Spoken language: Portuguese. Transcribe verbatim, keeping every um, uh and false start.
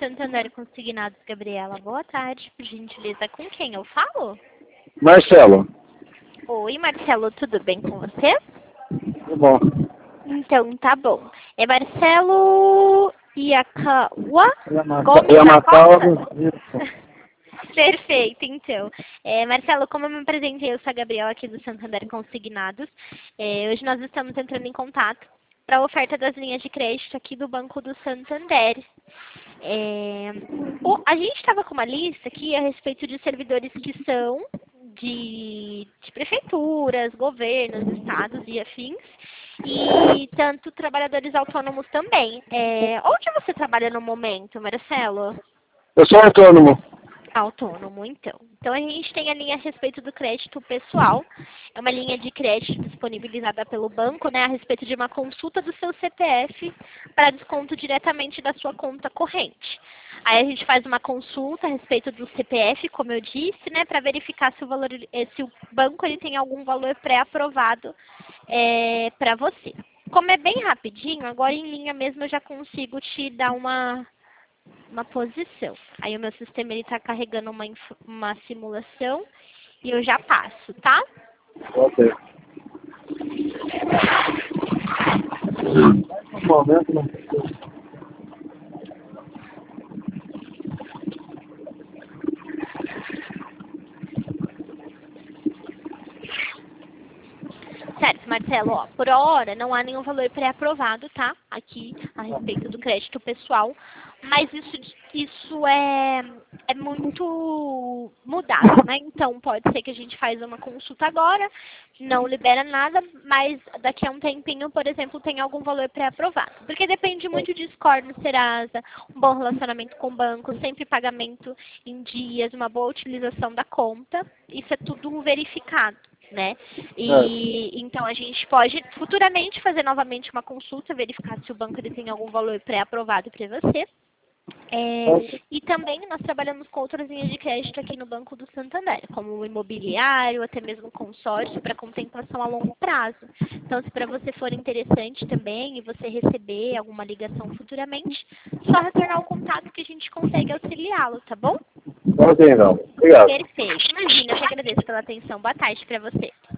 Santander Consignados, Gabriela. Boa tarde, por gentileza. Com quem eu falo? Marcelo. Oi, Marcelo, tudo bem com você? Tudo bom. Então, tá bom. É Marcelo Iakawa Yamata- Gomes da Yamatawa Costa? isso. Perfeito, então. É, Marcelo, como eu me apresentei, eu sou a Gabriela aqui do Santander Consignados. É, hoje nós estamos entrando em contato para a oferta das linhas de crédito aqui do Banco do Santander. É, o- a gente estava com uma lista aqui a respeito de servidores que são de, de prefeituras, governos, estados e afins, e tanto trabalhadores autônomos também. É, onde você trabalha no momento, Marcelo? Eu sou autônomo. Autônomo, então. Então a gente tem a linha a respeito do crédito pessoal. É uma linha de crédito disponibilizada pelo banco, né, a respeito de uma consulta do seu C P F para desconto diretamente da sua conta corrente. Aí a gente faz uma consulta a respeito do C P F, como eu disse, né, para verificar se o valor, eh, se o banco ele tem algum valor pré-aprovado é, para você. Como é bem rapidinho, agora em linha mesmo eu já consigo te dar uma uma posição. Aí o meu sistema ele está carregando uma, inf- uma simulação e eu já passo, tá? Ok. Um momento, não. Certo, Marcelo, ó, por hora não há nenhum valor pré-aprovado, tá? Aqui a respeito do crédito pessoal, mas isso, isso é, é muito mudável, né? Então pode ser que a gente faz uma consulta agora, não libera nada, mas daqui a um tempinho, por exemplo, tem algum valor pré-aprovado. Porque depende muito de score no Serasa, um bom relacionamento com o banco, sempre pagamento em dias, uma boa utilização da conta, isso é tudo verificado, né? E então a gente pode futuramente fazer novamente uma consulta, verificar se o banco ele tem algum valor pré-aprovado para você. É, e também nós trabalhamos com outras linhas de crédito aqui no Banco do Santander, como o imobiliário, até mesmo consórcio para contemplação a longo prazo. Então, se para você for interessante também e você receber alguma ligação futuramente, só retornar o contato que a gente consegue auxiliá-lo, tá bom? Ok, então. Obrigado. Perfeito. Imagina, eu que agradeço pela atenção. Boa tarde para você.